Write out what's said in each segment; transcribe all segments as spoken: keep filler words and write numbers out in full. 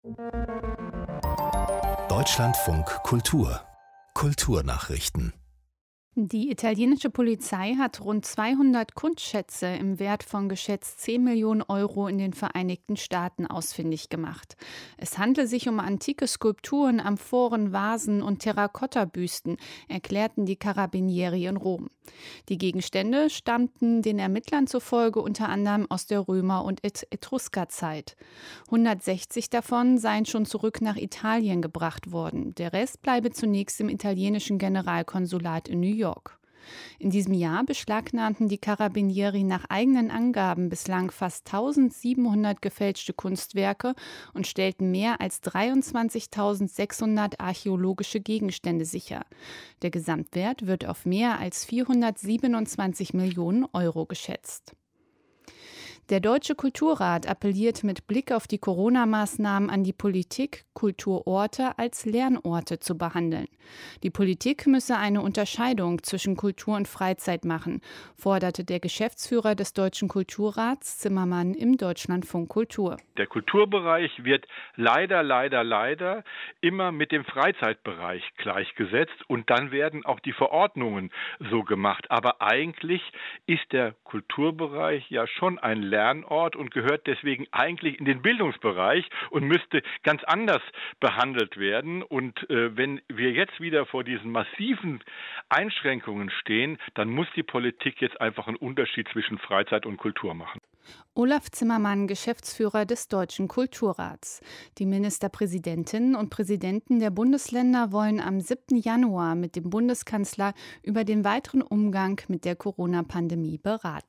Deutschlandfunk Kultur Kulturnachrichten. Die italienische Polizei hat rund zweihundert Kunstschätze im Wert von geschätzt zehn Millionen Euro in den Vereinigten Staaten ausfindig gemacht. Es handle sich um antike Skulpturen, Amphoren, Vasen und Terrakottabüsten, erklärten die Carabinieri in Rom. Die Gegenstände stammten den Ermittlern zufolge unter anderem aus der Römer- und Et- Etrusker-Zeit. hundertsechzig davon seien schon zurück nach Italien gebracht worden. Der Rest bleibe zunächst im italienischen Generalkonsulat in New York. York. In diesem Jahr beschlagnahmten die Carabinieri nach eigenen Angaben bislang fast eintausendsiebenhundert gefälschte Kunstwerke und stellten mehr als dreiundzwanzigtausendsechshundert archäologische Gegenstände sicher. Der Gesamtwert wird auf mehr als vierhundertsiebenundzwanzig Millionen Euro geschätzt. Der Deutsche Kulturrat appelliert mit Blick auf die Corona-Maßnahmen an die Politik, Kulturorte als Lernorte zu behandeln. Die Politik müsse eine Unterscheidung zwischen Kultur und Freizeit machen, forderte der Geschäftsführer des Deutschen Kulturrats, Zimmermann, im Deutschlandfunk Kultur. Der Kulturbereich wird leider, leider, leider immer mit dem Freizeitbereich gleichgesetzt und dann werden auch die Verordnungen so gemacht. Aber eigentlich ist der Kulturbereich ja schon ein Lernort und gehört deswegen eigentlich in den Bildungsbereich und müsste ganz anders behandelt werden. Und äh, wenn wir jetzt wieder vor diesen massiven Einschränkungen stehen, dann muss die Politik jetzt einfach einen Unterschied zwischen Freizeit und Kultur machen. Olaf Zimmermann, Geschäftsführer des Deutschen Kulturrats. Die Ministerpräsidentinnen und Präsidenten der Bundesländer wollen am siebten Januar mit dem Bundeskanzler über den weiteren Umgang mit der Corona-Pandemie beraten.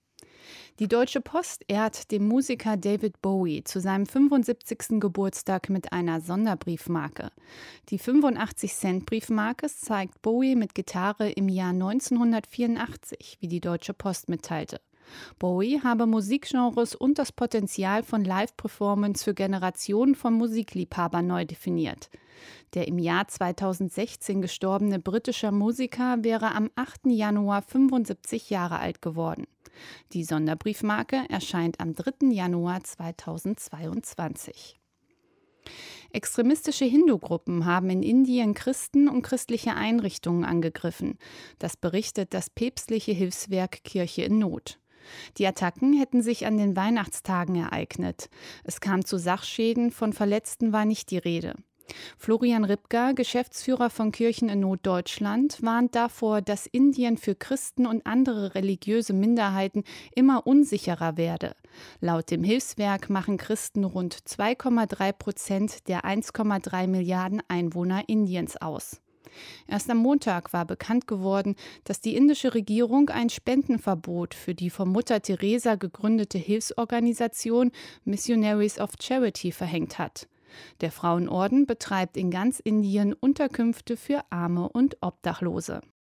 Die Deutsche Post ehrt den Musiker David Bowie zu seinem fünfundsiebzigsten Geburtstag mit einer Sonderbriefmarke. Die fünfundachtzig-Cent-Briefmarke zeigt Bowie mit Gitarre im Jahr neunzehnhundertvierundachtzig, wie die Deutsche Post mitteilte. Bowie habe Musikgenres und das Potenzial von Live-Performance für Generationen von Musikliebhabern neu definiert. Der im Jahr zweitausendsechzehn gestorbene britische Musiker wäre am achten Januar fünfundsiebzig Jahre alt geworden. Die Sonderbriefmarke erscheint am dritten Januar zweitausendzweiundzwanzig. Extremistische Hindu-Gruppen haben in Indien Christen und christliche Einrichtungen angegriffen. Das berichtet das päpstliche Hilfswerk Kirche in Not. Die Attacken hätten sich an den Weihnachtstagen ereignet. Es kam zu Sachschäden, von Verletzten war nicht die Rede. Florian Ripka, Geschäftsführer von Kirchen in Not Deutschland, warnt davor, dass Indien für Christen und andere religiöse Minderheiten immer unsicherer werde. Laut dem Hilfswerk machen Christen rund zwei Komma drei Prozent der eins Komma drei Milliarden Einwohner Indiens aus. Erst am Montag war bekannt geworden, dass die indische Regierung ein Spendenverbot für die von Mutter Teresa gegründete Hilfsorganisation Missionaries of Charity verhängt hat. Der Frauenorden betreibt in ganz Indien Unterkünfte für Arme und Obdachlose.